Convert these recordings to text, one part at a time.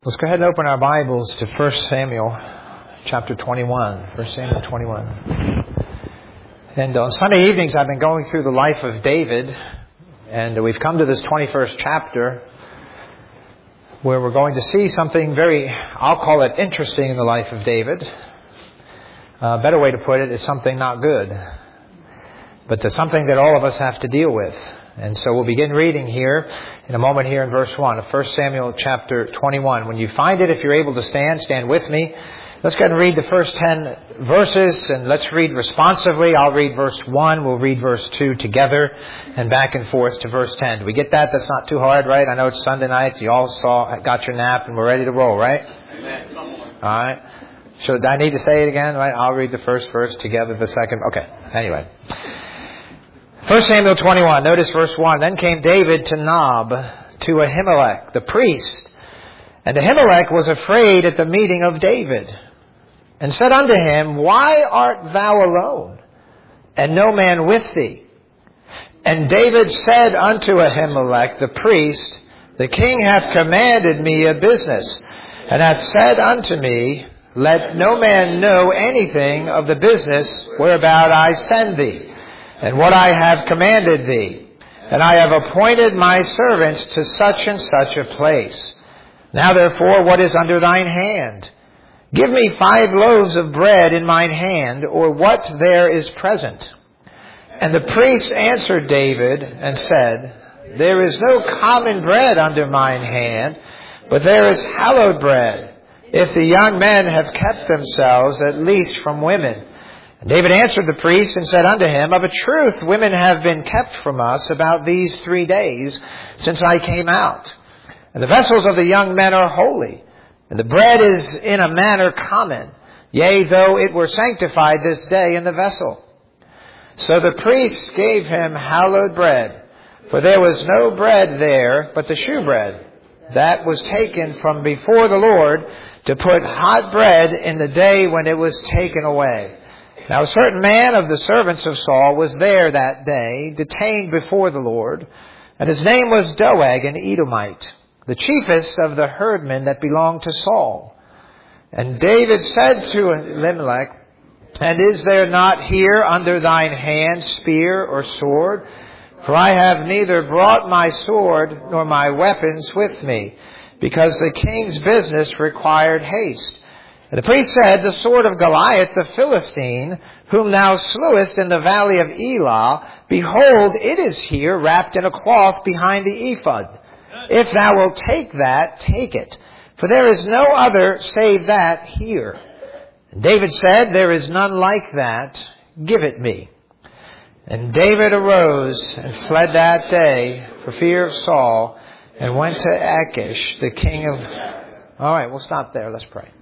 Let's go ahead and open our Bibles to 1 Samuel chapter 21. 1 Samuel 21. And on Sunday evenings I've been going through the life of David, and we've come to this 21st chapter where we're going to see something very, I'll call it interesting in the life of David. A better way to put it is something not good, but it's something that all of us have to deal with. And so we'll begin reading here in a moment here in verse 1 of 1 Samuel chapter 21. When you find it, if you're able to stand with me. Let's go ahead and read the first 10 verses, and let's read responsively. I'll read verse 1, we'll read verse 2 together, and back and forth to verse 10. Do we get that? That's not too hard, right? I know it's Sunday night. You all got your nap, and we're ready to roll, right? Amen. All right. So do I need to say it again? Right? I'll read the first verse together, the second. Okay. Anyway. 1 Samuel 21, notice verse 1. Then came David to Nob, to Ahimelech, the priest. And Ahimelech was afraid at the meeting of David, and said unto him, Why art thou alone, and no man with thee? And David said unto Ahimelech the priest, The king hath commanded me a business, and hath said unto me, Let no man know anything of the business whereabout I send thee, and what I have commanded thee. And I have appointed my servants to such and such a place. Now therefore, what is under thine hand? Give me 5 loaves of bread in mine hand, or what there is present. And the priest answered David and said, There is no common bread under mine hand, but there is hallowed bread, if the young men have kept themselves at least from women. And David answered the priest and said unto him, Of a truth, women have been kept from us about these 3 days since I came out. And the vessels of the young men are holy, and the bread is in a manner common, yea, though it were sanctified this day in the vessel. So the priest gave him hallowed bread, for there was no bread there but the shewbread, that was taken from before the Lord to put hot bread in the day when it was taken away. Now a certain man of the servants of Saul was there that day, detained before the Lord, and his name was Doeg, an Edomite, the chiefest of the herdmen that belonged to Saul. And David said to Elimelech, And is there not here under thine hand spear or sword? For I have neither brought my sword nor my weapons with me, because the king's business required haste. And the priest said, The sword of Goliath the Philistine, whom thou slewest in the valley of Elah, behold, it is here wrapped in a cloth behind the ephod. If thou wilt take that, take it. For there is no other save that here. And David said, There is none like that. Give it me. And David arose and fled that day for fear of Saul, and went to Achish, the king of... All right, we'll stop there. Let's pray.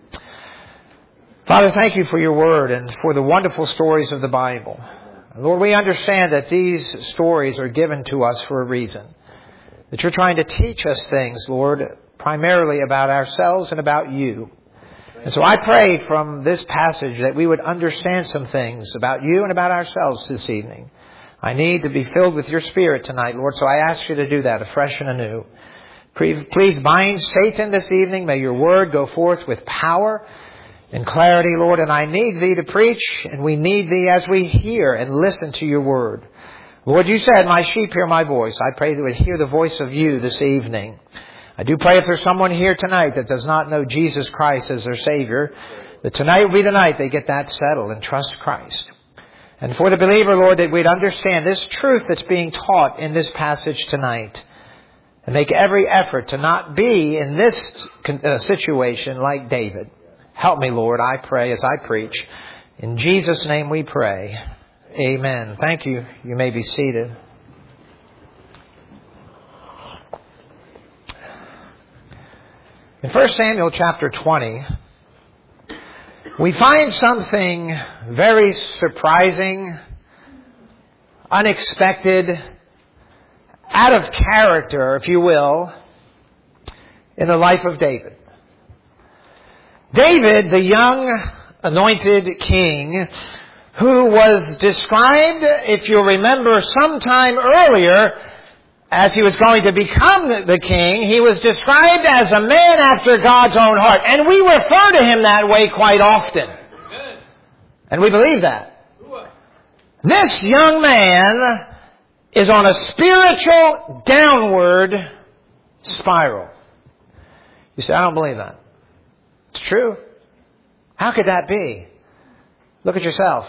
Father, thank you for your word and for the wonderful stories of the Bible. Lord, we understand that these stories are given to us for a reason. That you're trying to teach us things, Lord, primarily about ourselves and about you. And so I pray from this passage that we would understand some things about you and about ourselves this evening. I need to be filled with your Spirit tonight, Lord, so I ask you to do that afresh and anew. Please bind Satan this evening. May your word go forth with power and clarity, Lord, and I need thee to preach, and we need thee as we hear and listen to your word. Lord, you said, My sheep hear my voice. I pray they would hear the voice of you this evening. I do pray if there's someone here tonight that does not know Jesus Christ as their Savior, that tonight will be the night they get that settled and trust Christ. And for the believer, Lord, that we'd understand this truth that's being taught in this passage tonight, and make every effort to not be in this situation like David. Help me, Lord, I pray as I preach. In Jesus' name we pray. Amen. Thank you. You may be seated. In 1 Samuel chapter 20, we find something very surprising, unexpected, out of character, if you will, in the life of David. David, the young anointed king, who was described, if you'll remember, sometime earlier as he was going to become the king, he was described as a man after God's own heart. And we refer to him that way quite often. And we believe that. This young man is on a spiritual downward spiral. You say, I don't believe that. It's true. How could that be? Look at yourself.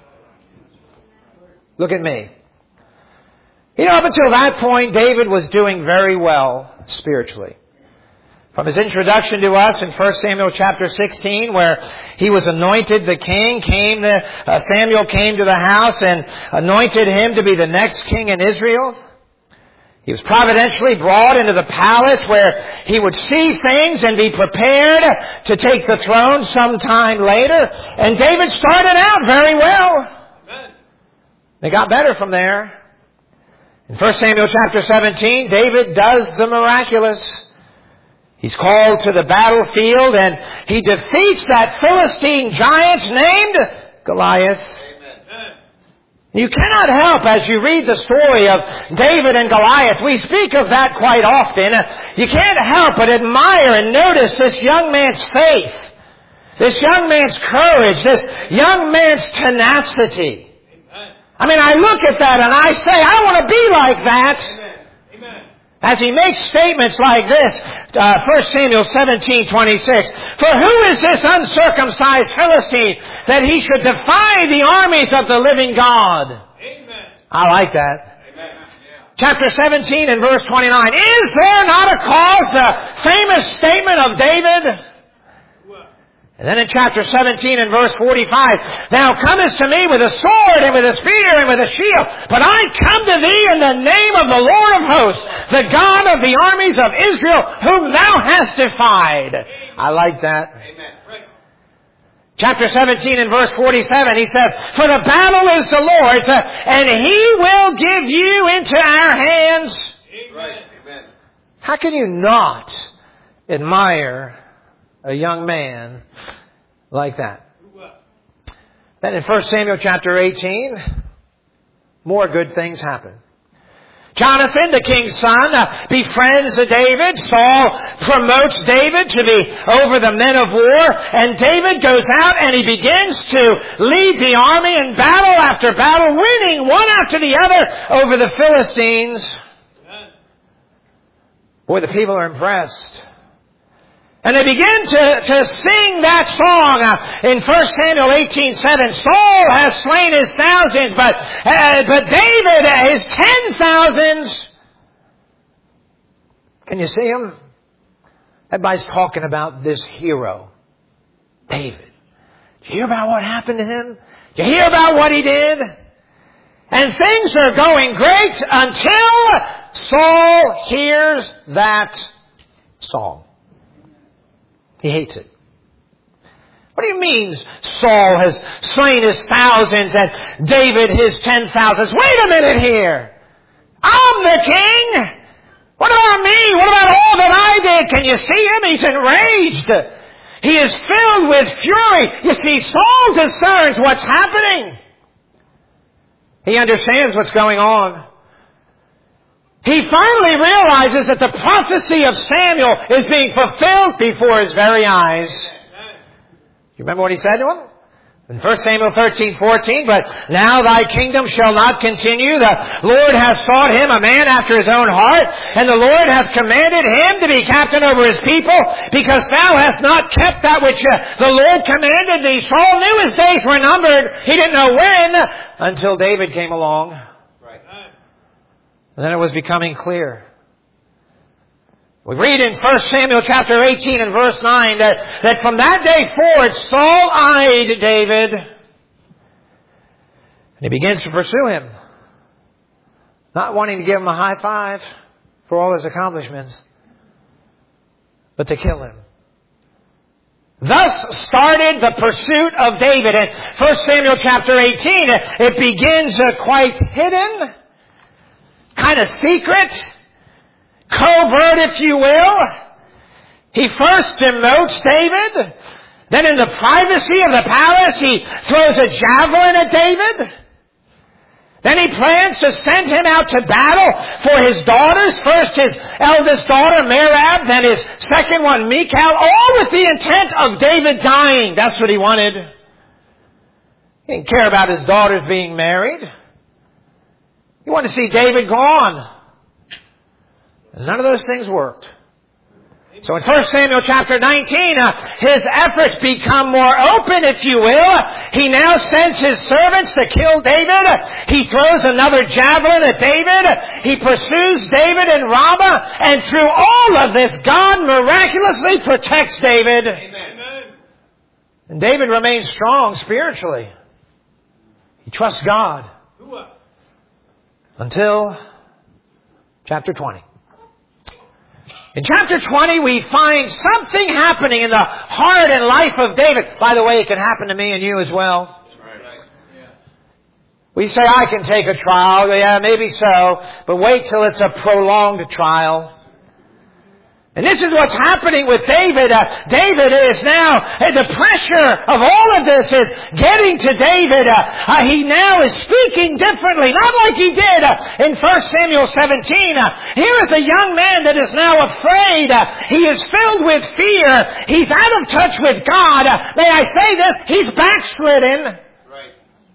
Look at me. You know, up until that point, David was doing very well spiritually. From his introduction to us in 1 Samuel chapter 16, where he was anointed the king, Samuel came to the house and anointed him to be the next king in Israel. He was providentially brought into the palace where he would see things and be prepared to take the throne sometime later. And David started out very well. It got better from there. In 1 Samuel chapter 17, David does the miraculous. He's called to the battlefield and he defeats that Philistine giant named Goliath. Amen. You cannot help, as you read the story of David and Goliath, we speak of that quite often, you can't help but admire and notice this young man's faith, this young man's courage, this young man's tenacity. I mean, I look at that and I say, I want to be like that. Amen. As he makes statements like this, 1 Samuel 17:26, for who is this uncircumcised Philistine that he should defy the armies of the living God? Amen. I like that. Amen. Chapter 17 and verse 29, is there not a cause, the famous statement of David? And then in chapter 17 and verse 45, thou comest to me with a sword and with a spear and with a shield, but I come to thee in the name of the Lord of hosts, the God of the armies of Israel, whom thou hast defied. I like that. Amen. Chapter 17 and verse 47, he says, for the battle is the Lord's, and he will give you into our hands. Amen. How can you not admire a young man like that? Then in 1 Samuel chapter 18, more good things happen. Jonathan, the king's son, befriends David. Saul promotes David to be over the men of war. And David goes out and he begins to lead the army in battle after battle, winning one after the other over the Philistines. Boy, the people are impressed. And they begin to sing that song in 1 Samuel 18:7. Saul has slain his thousands, but David his 10,000s. Can you see him? Everybody's talking about this hero, David. Did you hear about what happened to him? Did you hear about what he did? And things are going great until Saul hears that song. He hates it. What do you mean Saul has slain his thousands and David his 10,000s? Wait a minute here. I'm the king. What about me? What about all that I did? Can you see him? He's enraged. He is filled with fury. You see, Saul discerns what's happening. He understands what's going on. He finally realizes that the prophecy of Samuel is being fulfilled before his very eyes. You remember what he said to him? In 1 Samuel 13:14, but now thy kingdom shall not continue. The Lord hath sought him, a man after his own heart, and the Lord hath commanded him to be captain over his people, because thou hast not kept that which the Lord commanded thee. Saul knew his days were numbered. He didn't know when, until David came along. And then it was becoming clear. We read in 1 Samuel chapter 18 and verse 9 that from that day forward Saul eyed David. And he begins to pursue him. Not wanting to give him a high five for all his accomplishments, but to kill him. Thus started the pursuit of David. In 1 Samuel chapter 18, it begins quite hidden. Kind of secret, covert, if you will. He first demotes David. Then in the privacy of the palace, he throws a javelin at David. Then he plans to send him out to battle for his daughters. First his eldest daughter, Merab, then his second one, Michal, all with the intent of David dying. That's what he wanted. He didn't care about his daughters being married. He wanted to see David gone. And none of those things worked. So in 1 Samuel chapter 19, his efforts become more open, if you will. He now sends his servants to kill David. He throws another javelin at David. He pursues David in Rabbah. And through all of this, God miraculously protects David. Amen. And David remains strong spiritually. He trusts God. Until chapter 20. In chapter 20, we find something happening in the heart and life of David. By the way, it can happen to me and you as well. We say, I can take a trial. Yeah, maybe so. But wait till it's a prolonged trial. And this is what's happening with David. David is now, the pressure of all of this is getting to David. He now is speaking differently, not like he did in 1 Samuel 17. Here is a young man that is now afraid. He is filled with fear. He's out of touch with God. May I say this? He's backslidden. Right.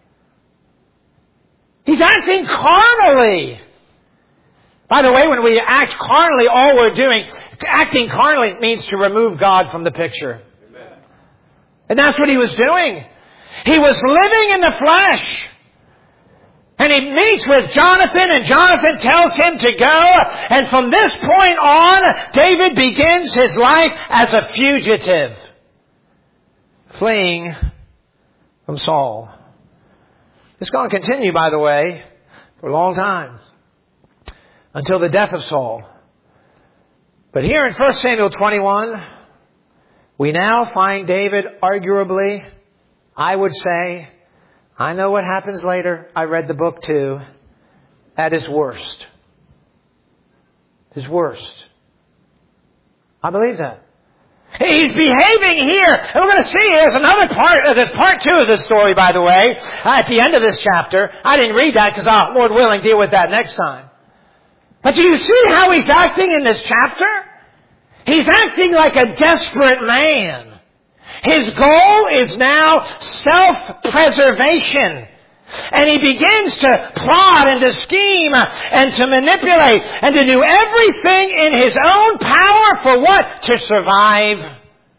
He's acting carnally. By the way, when we act carnally, all we're doing, acting carnally means to remove God from the picture. Amen. And that's what he was doing. He was living in the flesh. And he meets with Jonathan, and Jonathan tells him to go. And from this point on, David begins his life as a fugitive, fleeing from Saul. It's going to continue, by the way, for a long time. Until the death of Saul. But here in 1 Samuel 21, we now find David arguably, I would say, I know what happens later, I read the book too, at his worst. His worst. I believe that. He's behaving here. And we're going to see there's another part, there's part 2 of this story, by the way, at the end of this chapter. I didn't read that because I'll, Lord willing, deal with that next time. But do you see how he's acting in this chapter? He's acting like a desperate man. His goal is now self-preservation. And he begins to plot and to scheme and to manipulate and to do everything in his own power for what? To survive.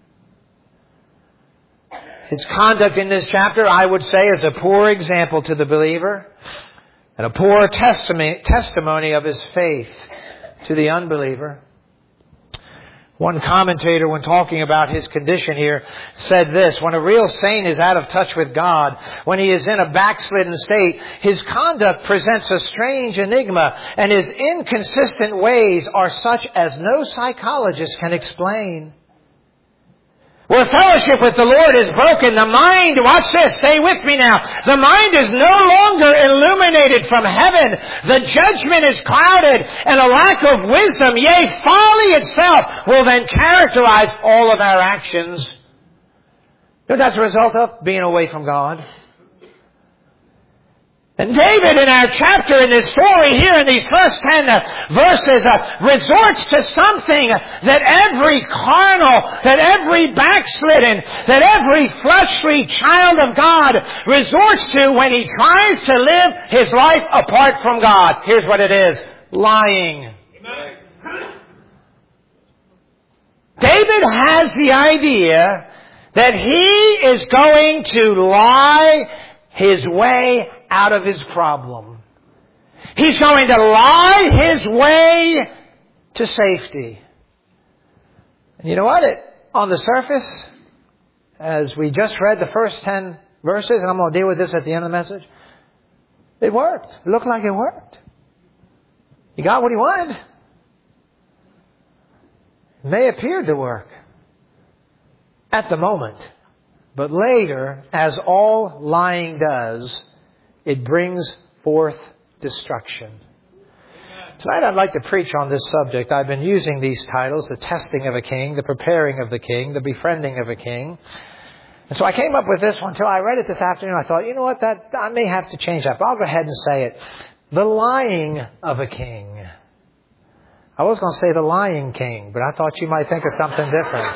His conduct in this chapter, I would say, is a poor example to the believer. And a poor testimony of his faith to the unbeliever. One commentator, when talking about his condition here, said this: when a real saint is out of touch with God, when he is in a backslidden state, his conduct presents a strange enigma, and his inconsistent ways are such as no psychologist can explain. Where fellowship with the Lord is broken, the mind, watch this, stay with me now. The mind is no longer illuminated from heaven. The judgment is clouded, and a lack of wisdom, yea, folly itself, will then characterize all of our actions. You know what that's a result of? Being away from God. And David, in our chapter, in this story here, in these first 10 verses, resorts to something that every carnal, that every backslidden, that every fleshly child of God resorts to when he tries to live his life apart from God. Here's what it is: lying. Amen. David has the idea that he is going to lie his way out of his problem. He's going to lie his way to safety. And you know what? On the surface, as we just read the first 10 verses, and I'm going to deal with this at the end of the message, it worked. It looked like it worked. He got what he wanted. It may appear to work at the moment. But later, as all lying does, it brings forth destruction. Tonight I'd like to preach on this subject. I've been using these titles: the testing of a king, the preparing of the king, the befriending of a king. And so I came up with this one until I read it this afternoon. I thought, you know what, that I may have to change that, but I'll go ahead and say it. The lying of a king. I was going to say the lying king, but I thought you might think of something different.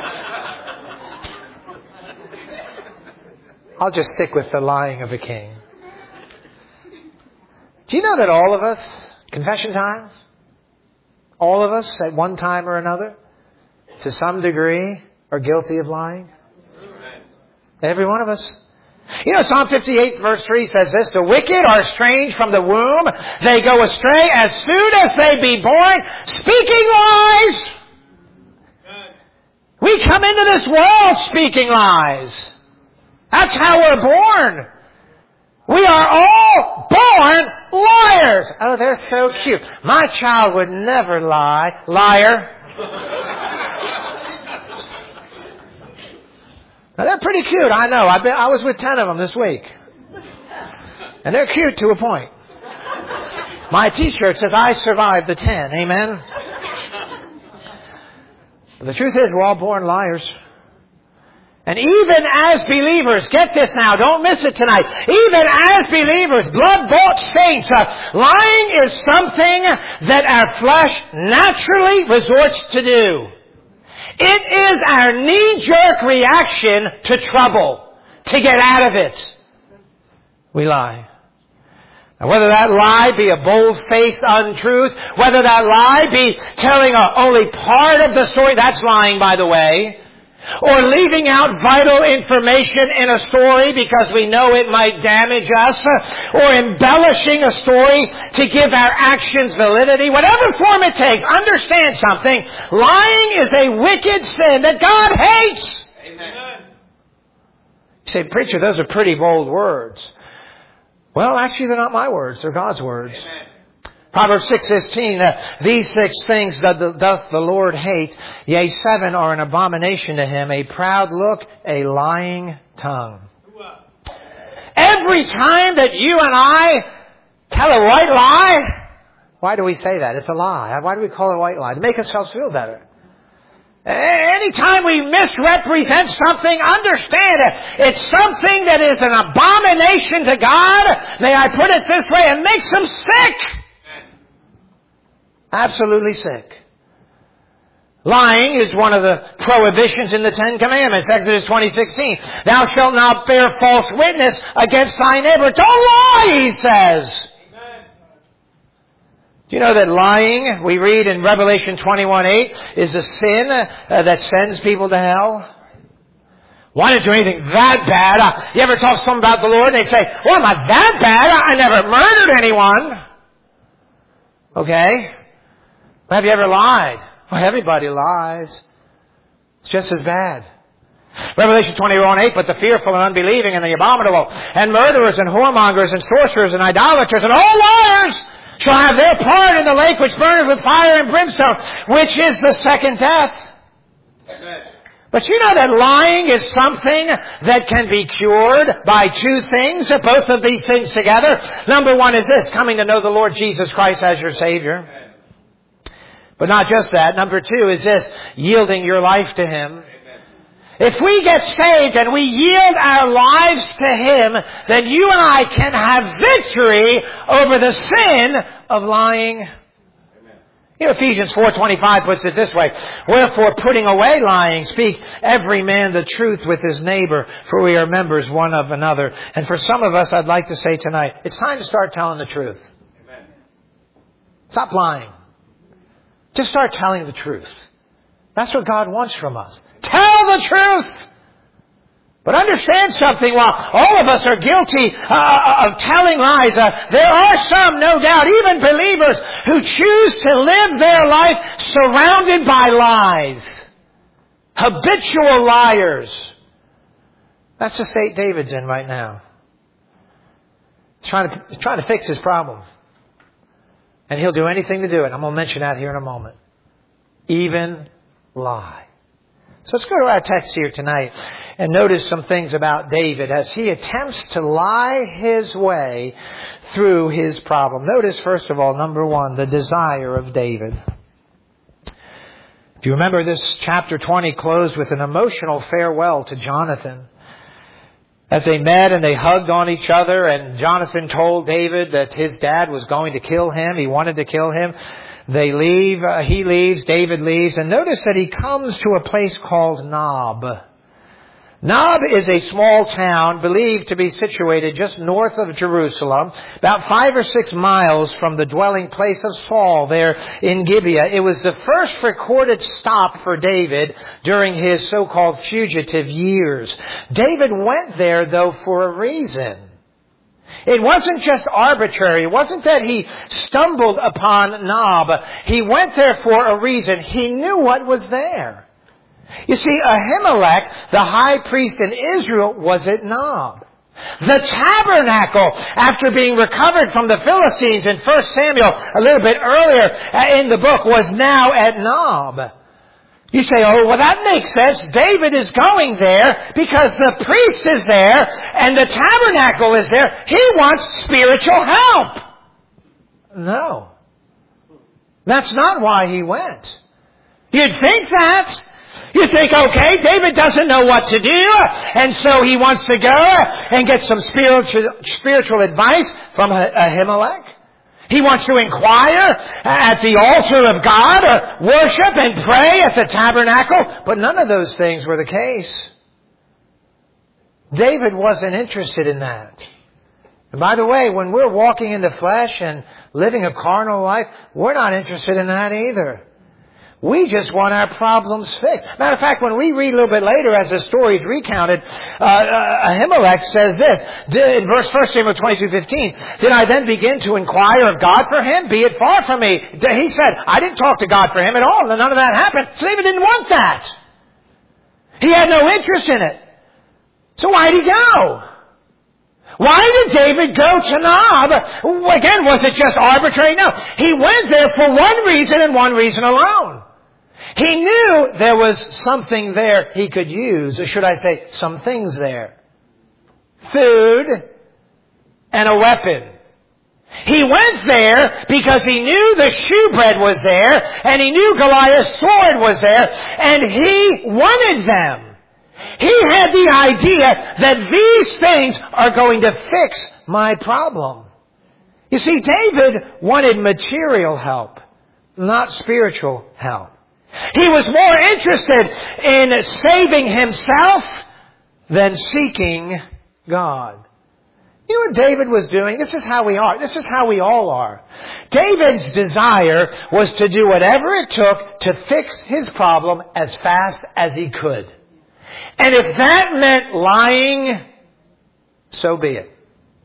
I'll just stick with the lying of a king. Do you know that all of us, confession time, all of us at one time or another, to some degree, are guilty of lying? Every one of us. You know, Psalm 58 verse 3 says this, the wicked are estranged from the womb. They go astray as soon as they be born, speaking lies. We come into this world speaking lies. That's how we're born. We are all born liars. Oh, they're so cute. My child would never lie. Liar. Now, they're pretty cute, I know. I was with 10 of them this week. And they're cute to a point. My t-shirt says, I survived the 10. Amen? But the truth is, we're all born liars. And even as believers, get this now, don't miss it tonight. Even as believers, blood-bought saints, lying is something that our flesh naturally resorts to do. It is our knee-jerk reaction to trouble, to get out of it. We lie. Now, whether that lie be a bold-faced untruth, whether that lie be telling only part of the story, that's lying, by the way, or leaving out vital information in a story because we know it might damage us, or embellishing a story to give our actions validity, whatever form it takes, understand something. Lying is a wicked sin that God hates. Amen. You say, preacher, those are pretty bold words. Well, actually, they're not my words. They're God's words. Amen. Proverbs 6:16, these 6 things doth the Lord hate, yea, 7 are an abomination to him, a proud look, a lying tongue. Every time that you and I tell a white lie, why do we say that? It's a lie. Why do we call it a white lie? To make ourselves feel better. Anytime we misrepresent something, understand it. It's something that is an abomination to God. May I put it this way? It makes him sick. Absolutely sick. Lying is one of the prohibitions in the 10 Commandments. Exodus 20:16. Thou shalt not bear false witness against thy neighbor. Don't lie, he says. Amen. Do you know that lying, we read in Revelation 21:8, is a sin that sends people to hell? Well, I didn't do anything that bad. You ever talk to someone about the Lord and they say, well, I'm not that bad. I never murdered anyone. Okay. Have you ever lied? Well, everybody lies. It's just as bad. Revelation 21:8, but the fearful and unbelieving and the abominable and murderers and whoremongers and sorcerers and idolaters and all liars shall have their part in the lake which burneth with fire and brimstone, which is the second death. Amen. But you know that lying is something that can be cured by 2 things, both of these things together. Number 1 is this, coming to know the Lord Jesus Christ as your Savior. But not just that. Number 2 is this, yielding your life to Him. Amen. If we get saved and we yield our lives to Him, then you and I can have victory over the sin of lying. Amen. You know, Ephesians 4:25 puts it this way, wherefore putting away lying, speak every man the truth with his neighbor, for we are members one of another. And for some of us, I'd like to say tonight, it's time to start telling the truth. Amen. Stop lying. Just start telling the truth. That's what God wants from us. Tell the truth! But understand something, while all of us are guilty of telling lies, there are some, no doubt, even believers, who choose to live their life surrounded by lies. Habitual liars. That's the state David's in right now. He's trying to fix his problem. And he'll do anything to do it. I'm going to mention that here in a moment. Even lie. So let's go to our text here tonight and notice some things about David as he attempts to lie his way through his problem. Notice, first of all, number 1, the desire of David. If you remember, this chapter 20 closed with an emotional farewell to Jonathan. as they met and they hugged on each other, and Jonathan told David that his dad was going to kill him. He wanted to kill him. They leave. He leaves. David leaves. And notice that he comes to a place called Nob. Nob is a small town believed to be situated just north of Jerusalem, about 5 or 6 miles from the dwelling place of Saul there in Gibeah. It was the first recorded stop for David during his so-called fugitive years. David went there, though, for a reason. It wasn't just arbitrary. It wasn't that he stumbled upon Nob. He went there for a reason. He knew what was there. You see, Ahimelech, the high priest in Israel, was at Nob. The tabernacle, after being recovered from the Philistines in 1 Samuel a little bit earlier in the book, was now at Nob. You say, oh, well, that makes sense. David is going there because the priest is there and the tabernacle is there. He wants spiritual help. No. That's not why he went. You'd think that. You think, okay, David doesn't know what to do, and so he wants to go and get some spiritual advice from Ahimelech. He wants to inquire at the altar of God or worship and pray at the tabernacle. But none of those things were the case. David wasn't interested in that. And by the way, when we're walking in the flesh and living a carnal life, we're not interested in that either. We just want our problems fixed. Matter of fact, when we read a little bit later, as the story is recounted, Ahimelech says this, in verse 1 Samuel 22:15, did I then begin to inquire of God for him? Be it far from me. He said, I didn't talk to God for him at all. None of that happened. So David didn't want that. He had no interest in it. So why did he go? Why did David go to Nob? Again, was it just arbitrary? No. He went there for one reason and one reason alone. He knew there was something there he could use, or should I say, some things there. Food and a weapon. He went there because he knew the shewbread was there, and he knew Goliath's sword was there, and he wanted them. He had the idea that these things are going to fix my problem. You see, David wanted material help, not spiritual help. He was more interested in saving himself than seeking God. You know what David was doing? This is how we are. This is how we all are. David's desire was to do whatever it took to fix his problem as fast as he could. And if that meant lying, so be it.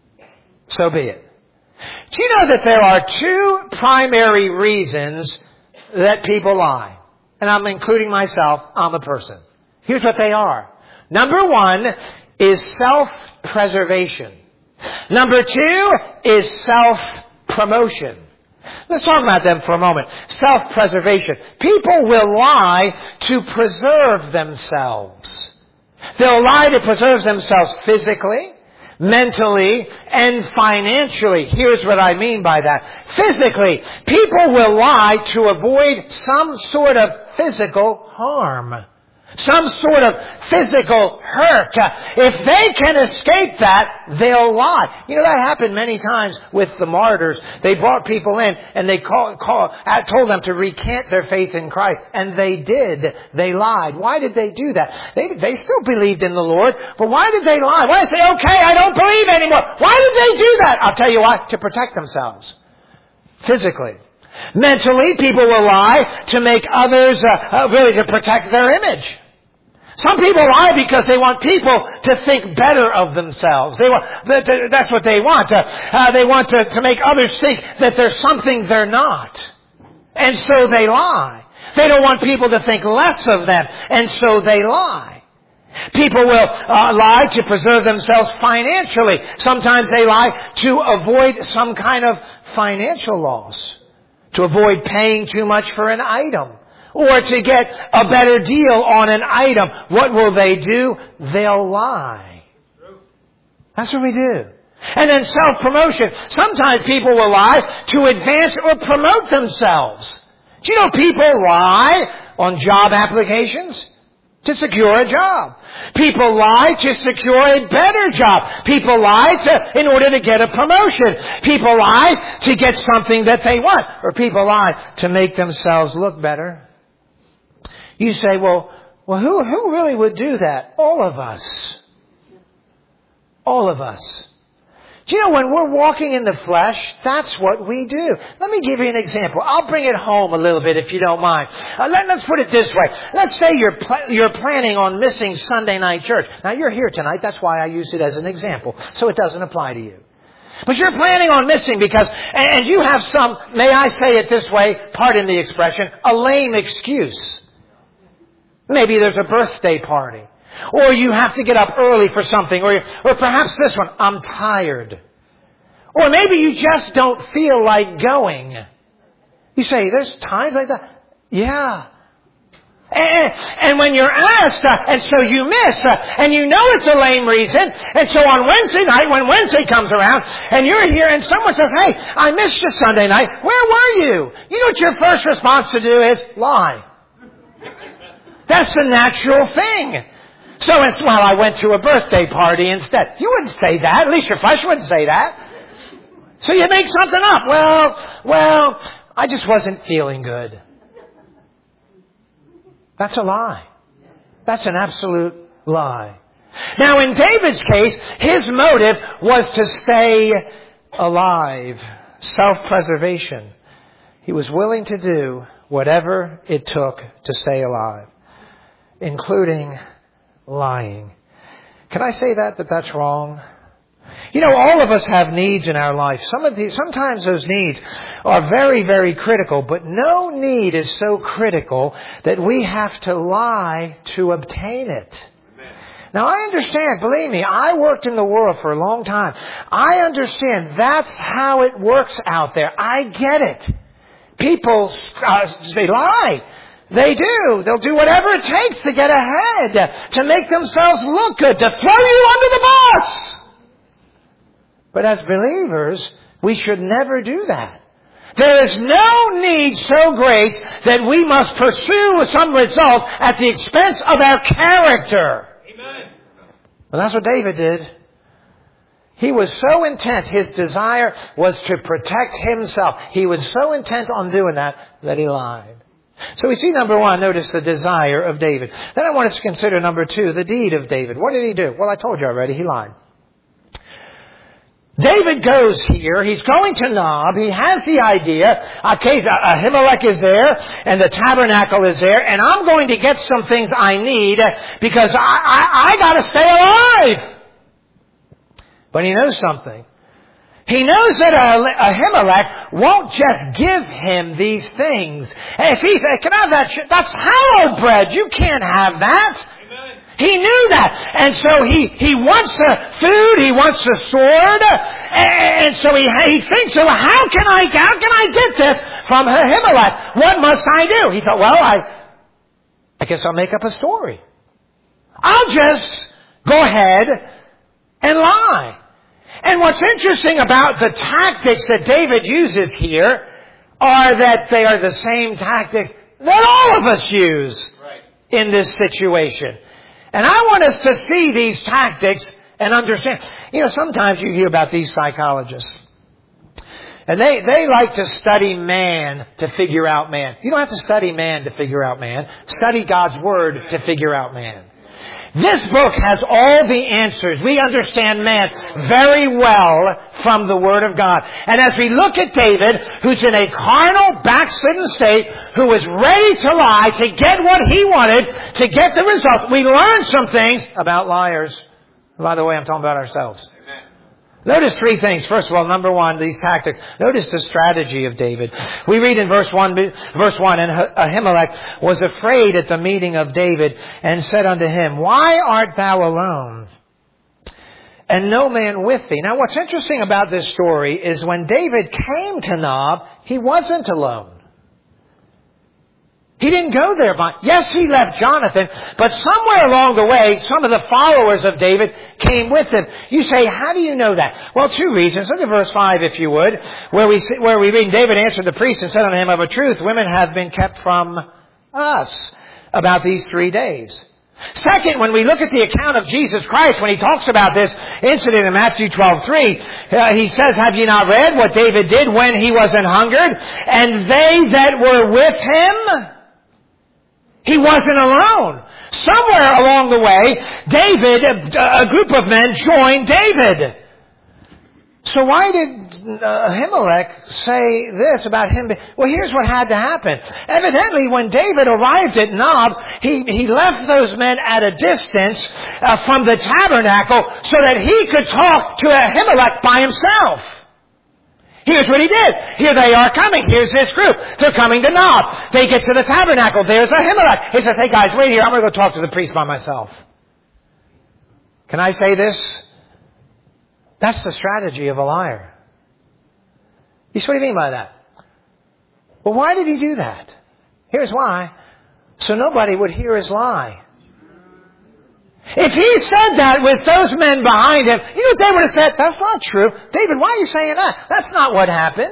So be it. Do you know that there are 2 primary reasons that people lie? And I'm including myself, I'm a person. Here's what they are. Number 1 is self-preservation. Number 2 is self-promotion. Let's talk about them for a moment. Self-preservation. People will lie to preserve themselves. They'll lie to preserve themselves physically, mentally, and financially. Here's what I mean by that. Physically, people will lie to avoid some sort of physical harm. Some sort of physical hurt. If they can escape that, they'll lie. You know, that happened many times with the martyrs. They brought people in and they told them to recant their faith in Christ. And they did. They lied. Why did they do that? They still believed in the Lord. But why did they lie? Why did they say, okay, I don't believe anymore? Why did they do that? I'll tell you why. To protect themselves. Physically. Mentally, people will lie to make others, really to protect their image. Some people lie because they want people to think better of themselves. That's what they want. They want to make others think that they're something they're not. And so they lie. They don't want people to think less of them. And so they lie. People will lie to preserve themselves financially. Sometimes they lie to avoid some kind of financial loss. To avoid paying too much for an item. Or to get a better deal on an item. What will they do? They'll lie. That's what we do. And then self-promotion. Sometimes people will lie to advance or promote themselves. Do you know people lie on job applications? to secure a job. People lie to secure a better job. People lie in order to get a promotion. People lie to get something that they want. Or people lie to make themselves look better. You say, well, who really would do that? All of us. All of us. Do you know, when we're walking in the flesh, that's what we do. Let me give you an example. I'll bring it home a little bit if you don't mind. Let's put it this way. Let's say you're planning on missing Sunday night church. Now, you're here tonight. That's why I used it as an example. So it doesn't apply to you. But you're planning on missing because, and you have some, may I say it this way, pardon the expression, a lame excuse. Maybe there's a birthday party. Or you have to get up early for something. Or perhaps this one, I'm tired. Or maybe you just don't feel like going. You say, there's times like that? Yeah. And when you're asked, and so you miss, and you know it's a lame reason, and so on Wednesday night, when Wednesday comes around, and you're here, and someone says, hey, I missed you Sunday night. Where were you? You know what your first response to do is? Lie. That's the natural thing. So it's, well, I went to a birthday party instead. You wouldn't say that. At least your flesh wouldn't say that. So you make something up. Well, I just wasn't feeling good. That's a lie. That's an absolute lie. Now, in David's case, his motive was to stay alive. Self-preservation. He was willing to do whatever it took to stay alive, including lying. Can I say that's wrong? You know, all of us have needs in our life. Sometimes those needs are very, very critical, but no need is so critical that we have to lie to obtain it. Amen. Now, I understand, believe me, I worked in the world for a long time. I understand that's how it works out there. I get it. People, they lie. They do. They'll do whatever it takes to get ahead, to make themselves look good, to throw you under the bus. But as believers, we should never do that. There is no need so great that we must pursue some result at the expense of our character. Amen. Well, that's what David did. He was so intent, his desire was to protect himself. He was so intent on doing that he lied. So we see number one, notice the desire of David. Then I want us to consider number two, the deed of David. What did he do? Well, I told you already, he lied. David goes here, he's going to Nob, he has the idea, okay, Ahimelech is there, and the tabernacle is there, and I'm going to get some things I need, because I gotta stay alive. But he knows something. He knows that Ahimelech won't just give him these things. And if he says, can I have that? That's hallowed bread. You can't have that. Amen. He knew that. And so he wants the food. He wants the sword. And so he thinks, so how can I get this from Ahimelech? What must I do? He thought, well, I guess I'll make up a story. I'll just go ahead and lie. And what's interesting about the tactics that David uses here are that they are the same tactics that all of us use in this situation. And I want us to see these tactics and understand. You know, sometimes you hear about these psychologists. And they like to study man to figure out man. You don't have to study man to figure out man. Study God's Word to figure out man. This book has all the answers. We understand man very well from the Word of God. And as we look at David, who's in a carnal, backslidden state, who was ready to lie to get what he wanted, to get the results, we learn some things about liars. By the way, I'm talking about ourselves. Notice three things. First of all, number one, these tactics. Notice the strategy of David. We read in verse 1, and Ahimelech was afraid at the meeting of David and said unto him, why art thou alone, and no man with thee? Now what's interesting about this story is when David came to Nob, he wasn't alone. He didn't go there by... Yes, he left Jonathan, but somewhere along the way, some of the followers of David came with him. You say, how do you know that? Well, two reasons. Look at verse 5, if you would, where we read, David answered the priest and said unto him, of a truth, women have been kept from us about these 3 days. Second, when we look at the account of Jesus Christ, when he talks about this incident in Matthew 12:3, he says, have you not read what David did when he was an hungered? And they that were with him, he wasn't alone. Somewhere along the way, David, a group of men joined David. So why did Ahimelech say this about him? Well, here's what had to happen. Evidently, when David arrived at Nob, he left those men at a distance from the tabernacle so that he could talk to Ahimelech by himself. Here's what he did. Here they are coming. Here's this group. They're coming to Nob. They get to the tabernacle. There's Ahimelech. He says, hey guys, wait here. I'm going to go talk to the priest by myself. Can I say this? That's the strategy of a liar. You see what do you mean by that? Well, why did he do that? Here's why. So nobody would hear his lie. If he said that with those men behind him, you know what they would have said? That's not true. David, why are you saying that? That's not what happened.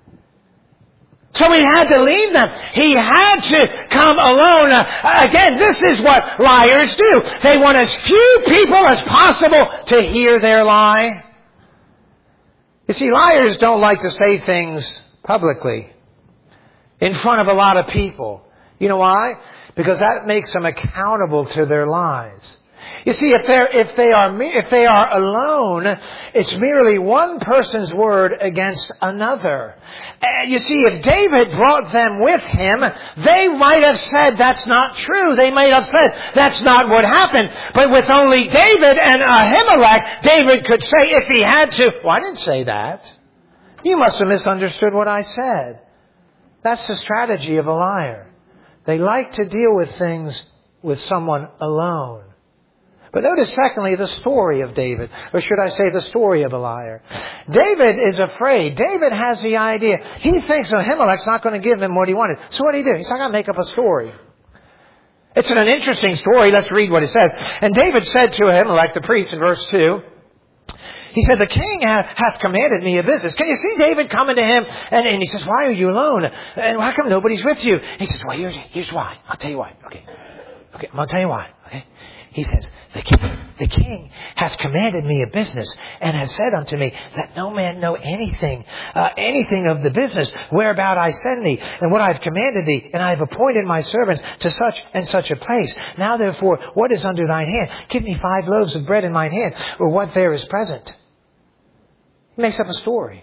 So he had to leave them. He had to come alone. Again, this is what liars do. They want as few people as possible to hear their lie. You see, liars don't like to say things publicly in front of a lot of people. You know why? Because that makes them accountable to their lies. You see, if they are alone, it's merely one person's word against another. And you see, if David brought them with him, they might have said that's not true. They might have said that's not what happened. But with only David and Ahimelech, David could say if he had to, well, I didn't say that. You must have misunderstood what I said. That's the strategy of a liar. They like to deal with things with someone alone. But notice, secondly, the story of David. Or should I say the story of a liar. David is afraid. David has the idea. He thinks Ahimelech's not going to give him what he wanted. So what did he do? He said, I'm going to make up a story. It's an interesting story. Let's read what it says. And David said to Ahimelech, the priest, in verse 2, he said, the king hath commanded me a business. Can you see David coming to him? And he says, why are you alone? And how come nobody's with you? He says, well, here's why. I'll tell you why. Okay, I'm going to tell you why. Okay. He says, the king hath commanded me a business, and has said unto me, that no man know anything of the business whereabout I send thee, and what I have commanded thee, and I have appointed my servants to such and such a place. Now therefore, what is under thine hand? Give me 5 loaves of bread in mine hand, or what there is present. He makes up a story.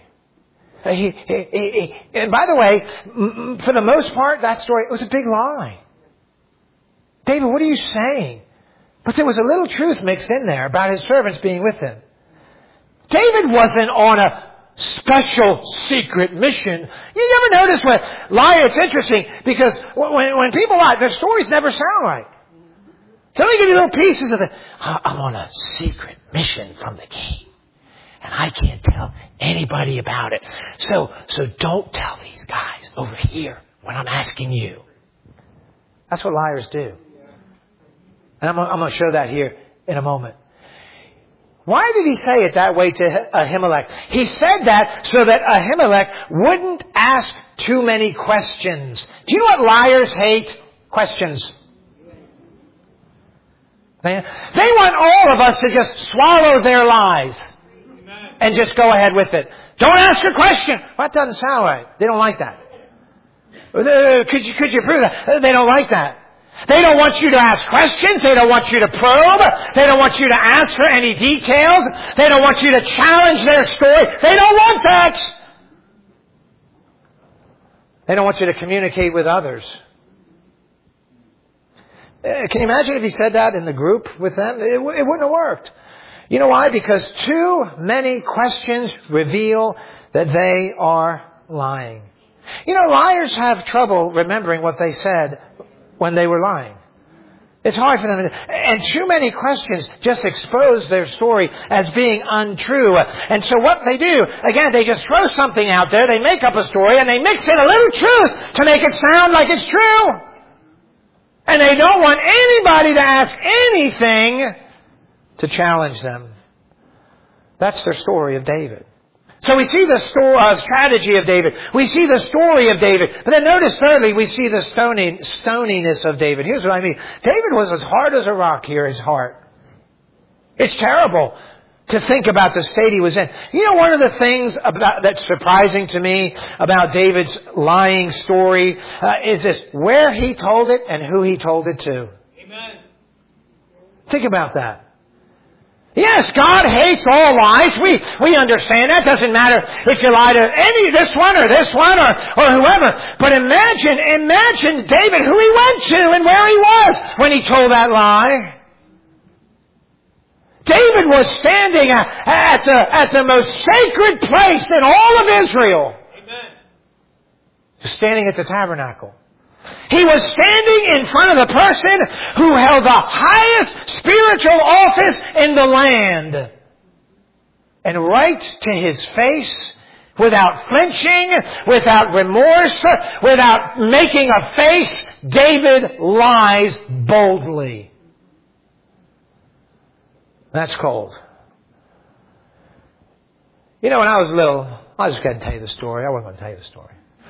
And by the way, for the most part, that story, it was a big lie. David, what are you saying? But there was a little truth mixed in there about his servants being with him. David wasn't on a special secret mission. You ever notice when liar, it's interesting because when people lie, their stories never sound right. They only give you little pieces of it. I'm on a secret mission from the king. And I can't tell anybody about it. So don't tell these guys over here when I'm asking you. That's what liars do. And I'm going to show that here in a moment. Why did he say it that way to Ahimelech? He said that so that Ahimelech wouldn't ask too many questions. Do you know what liars hate? Questions. They want all of us to just swallow their lies and just go ahead with it. Don't ask a question. Well, that doesn't sound right. They don't like that. Could you prove that? They don't like that. They don't want you to ask questions. They don't want you to probe. They don't want you to ask for any details. They don't want you to challenge their story. They don't want that. They don't want you to communicate with others. Can you imagine if he said that in the group with them? It wouldn't have worked. You know why? Because too many questions reveal that they are lying. You know, liars have trouble remembering what they said when they were lying. It's hard for them. And too many questions just expose their story as being untrue. And so what they do, again, they just throw something out there, they make up a story, and they mix in a little truth to make it sound like it's true. And they don't want anybody to ask anything to challenge them. That's their story of David. So we see the strategy of David. We see the story of David. But then notice thirdly, we see the stoniness of David. Here's what I mean. David was as hard as a rock here, his heart. It's terrible to think about the state he was in. You know, one of the things that's surprising to me about David's lying story is this: where he told it and who he told it to. Amen. Think about that. Yes, God hates all lies. We understand that. Doesn't matter if you lie to this one or whoever. But imagine David, who he went to and where he was when he told that lie. David was standing at the most sacred place in all of Israel. Amen. Just standing at the tabernacle. He was standing in front of the person who held the highest spiritual office in the land. And right to his face, without flinching, without remorse, without making a face, David lies boldly. That's cold. You know, when I was little, I was just going to tell you the story. I wasn't going to tell you the story.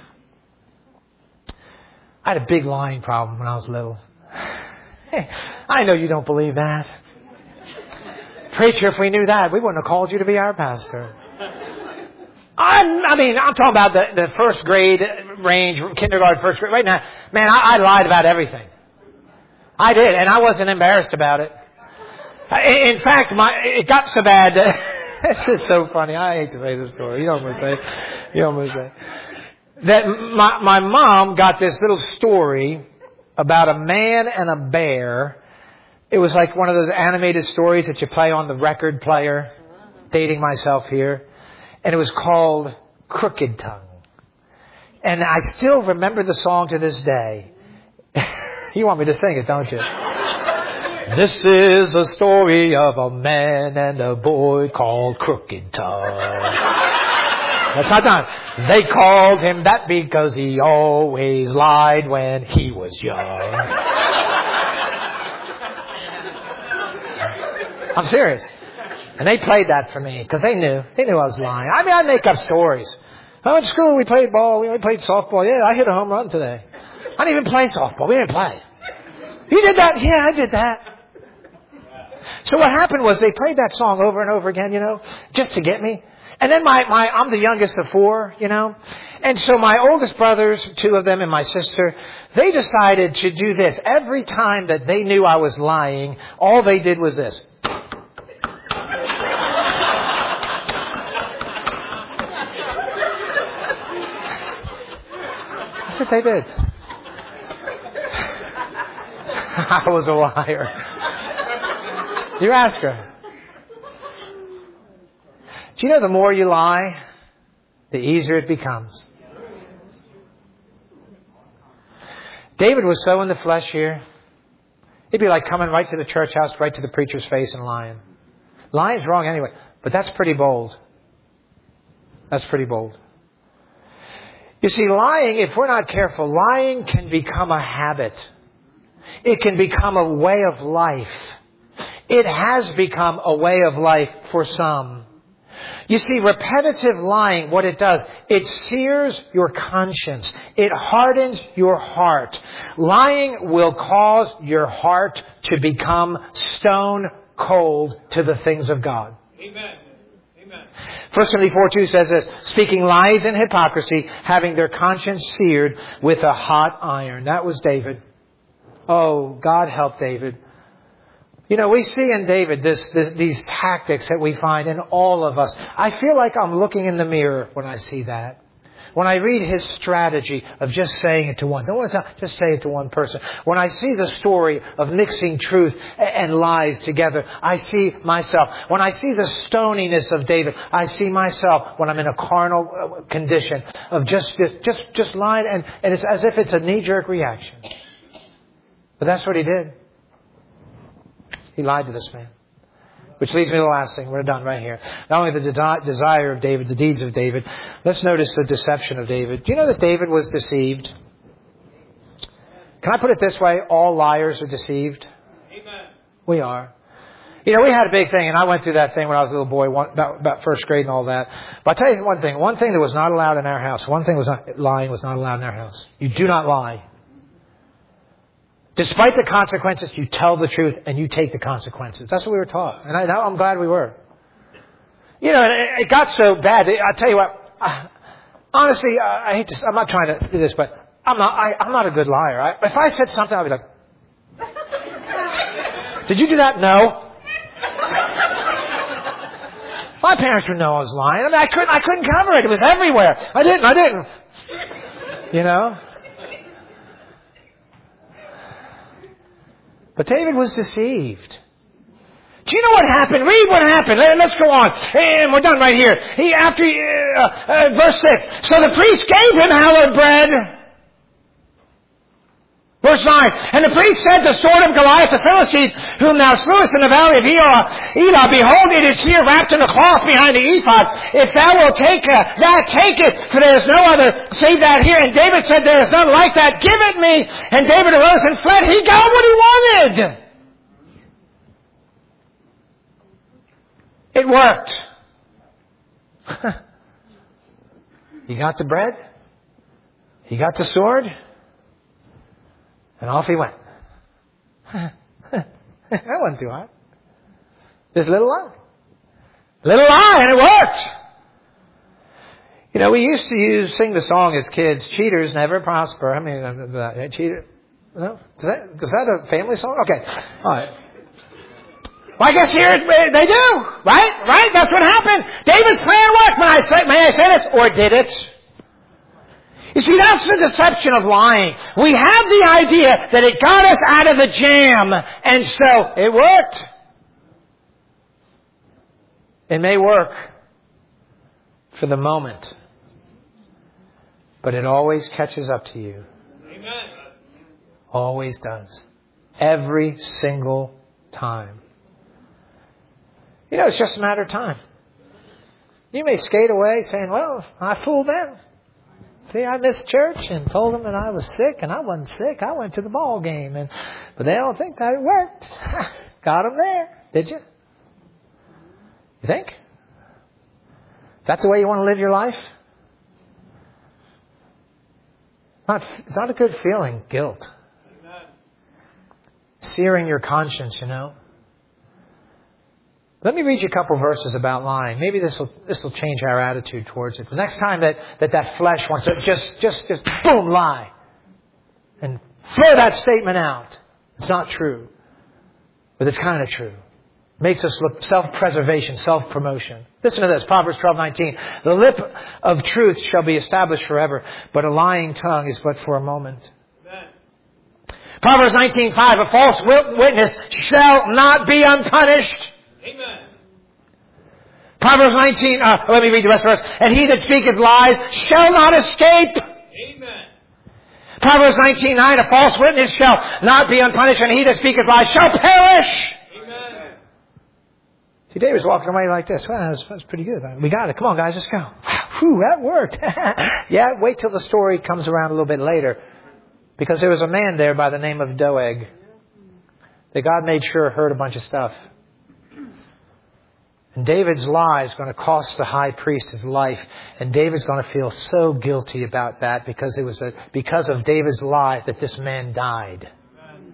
I had a big lying problem when I was little. I know you don't believe that. Preacher, if we knew that, we wouldn't have called you to be our pastor. I'm talking about the first grade range, kindergarten, first grade. Right now, man, I lied about everything. I did, and I wasn't embarrassed about it. In fact, it got so bad that this is so funny. I hate to say this story. You know what I'm going to say. That my mom got this little story about a man and a bear. It was like one of those animated stories that you play on the record player. Dating myself here. And it was called Crooked Tongue. And I still remember the song to this day. You want me to sing it, don't you? This is a story of a man and a boy called Crooked Tongue. That's not done. They called him that because he always lied when he was young. I'm serious. And they played that for me because they knew I was lying. I mean, I'd make up stories. I went to school, we played ball, we played softball. Yeah, I hit a home run today. I didn't even play softball. We didn't play. You did that? Yeah, I did that. So what happened was they played that song over and over again, just to get me. And then I'm the youngest of four, And so my oldest brothers, two of them and my sister, they decided to do this. Every time that they knew I was lying, all they did was this. That's what they did. I was a liar. You ask her. Do you know the more you lie, the easier it becomes? David was so in the flesh here. It'd be like coming right to the church house, right to the preacher's face and lying. Lying's wrong anyway, but that's pretty bold. That's pretty bold. You see, lying, if we're not careful, lying can become a habit. It can become a way of life. It has become a way of life for some. You see, repetitive lying, what it does, it sears your conscience. It hardens your heart. Lying will cause your heart to become stone cold to the things of God. Amen. Amen. 1 Timothy 4:2 says this, speaking lies and hypocrisy, having their conscience seared with a hot iron. That was David. Oh, God help David. We see in David these tactics that we find in all of us. I feel like I'm looking in the mirror when I see that. When I read his strategy of just saying it to one. Don't want to just say it to one person. When I see the story of mixing truth and lies together, I see myself. When I see the stoniness of David, I see myself when I'm in a carnal condition of just lying. And it's as if it's a knee-jerk reaction. But that's what he did. He lied to this man. Which leads me to the last thing. We're done right here. Not only the desire of David, the deeds of David. Let's notice the deception of David. Do you know that David was deceived? Can I put it this way? All liars are deceived. Amen. We are. We had a big thing, and I went through that thing when I was a little boy, about first grade and all that. But I'll tell you one thing that was not allowed in our house, lying was not allowed in our house. You do not lie. Despite the consequences, you tell the truth and you take the consequences. That's what we were taught. And I'm glad we were. It got so bad. I'll tell you what, honestly, I hate to, I'm not trying to do this, but I'm not a good liar. If I said something, I'd be like, did you do that? No. My parents would know I was lying. I mean, I couldn't cover it. It was everywhere. I didn't. But David was deceived. Do you know what happened? Read what happened. Let's go on. And we're done right here. Verse 6. So the priest gave him hallowed bread. Verse 9. And the priest said, the sword of Goliath the Philistine, whom thou slewest in the valley of Elah, behold, it is here wrapped in a cloth behind the ephod. If thou wilt take that, take it, for there is no other save that here. And David said, there is none like that. Give it me. And David arose and fled. He got what he wanted. It worked. He got the bread. He got the sword. And off he went. That wasn't too hard. This little lie. And it worked. We used to sing the song as kids, cheaters never prosper. I mean, cheater. No? Is that a family song? Okay. All right. Well, I guess here they do. Right? That's what happened. David's plan worked. May I say this? Or did it? You see, that's the deception of lying. We have the idea that it got us out of the jam, and so it worked. It may work for the moment, but it always catches up to you. Amen. Always does. Every single time. It's just a matter of time. You may skate away saying, well, I fooled them. See, I missed church and told them that I was sick, and I wasn't sick. I went to the ball game, but they don't think that it worked. Got them there, did you? You think? Is that the way you want to live your life? It's not a good feeling, guilt. Amen. Searing your conscience, Let me read you a couple verses about lying. Maybe this will change our attitude towards it. The next time that flesh wants to just boom, lie. And throw that statement out. It's not true. But it's kind of true. Makes us look self-preservation, self-promotion. Listen to this, Proverbs 12:19. The lip of truth shall be established forever, but a lying tongue is but for a moment. Amen. Proverbs 19:5. A false witness shall not be unpunished. Amen. Proverbs 19, let me read the rest of the verse. And he that speaketh lies shall not escape. Amen. Proverbs 19:9, a false witness shall not be unpunished, and he that speaketh lies shall perish. Amen. See, David's walking away like this. Well, that was pretty good. We got it. Come on, guys, let's go. Whew, that worked. Yeah, wait till the story comes around a little bit later. Because there was a man there by the name of Doeg that God made sure heard a bunch of stuff. And David's lie is going to cost the high priest his life. And David's going to feel so guilty about that because it was because of David's lie that this man died. Amen.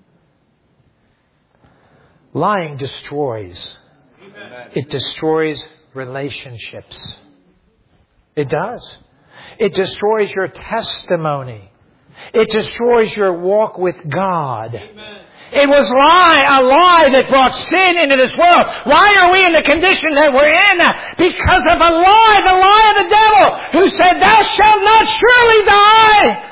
Lying destroys. Amen. It destroys relationships. It does. It destroys your testimony. It destroys your walk with God. Amen. It was a lie that brought sin into this world. Why are we in the condition that we're in? Because of a lie, the lie of the devil, who said, thou shalt not surely die.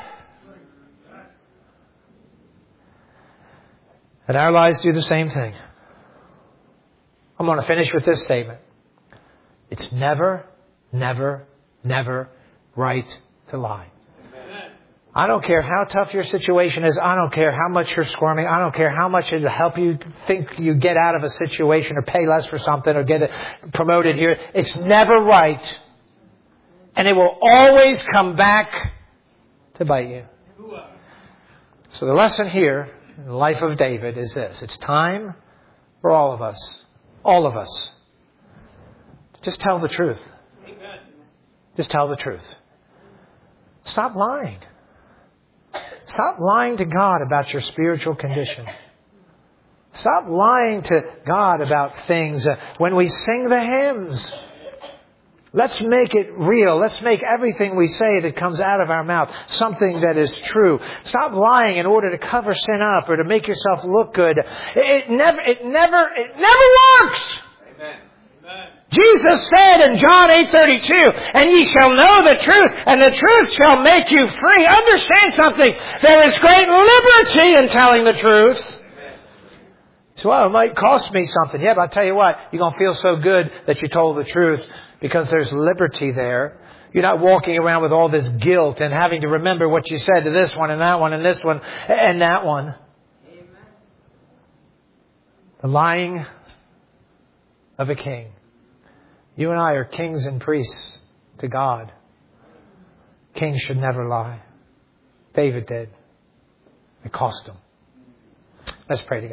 And our lies do the same thing. I'm going to finish with this statement. It's never, never, never right to lie. I don't care how tough your situation is. I don't care how much you're squirming. I don't care how much it'll help you think you get out of a situation or pay less for something or get promoted here. It's never right. And it will always come back to bite you. So the lesson here in the life of David is this. It's time for all of us. All of us. Just tell the truth. Amen. Just tell the truth. Stop lying. Stop lying to God about your spiritual condition. Stop lying to God about things. When we sing the hymns, let's make it real. Let's make everything we say that comes out of our mouth something that is true. Stop lying in order to cover sin up or to make yourself look good. It never works. Amen. Amen. Jesus said in John 8:32, and ye shall know the truth, and the truth shall make you free. Understand something. There is great liberty in telling the truth. So, well, it might cost me something. Yeah, but I'll tell you what, you're going to feel so good that you told the truth because there's liberty there. You're not walking around with all this guilt and having to remember what you said to this one and that one and this one and that one. Amen. The lying of a king. You and I are kings and priests to God. Kings should never lie. David did. It cost him. Let's pray together.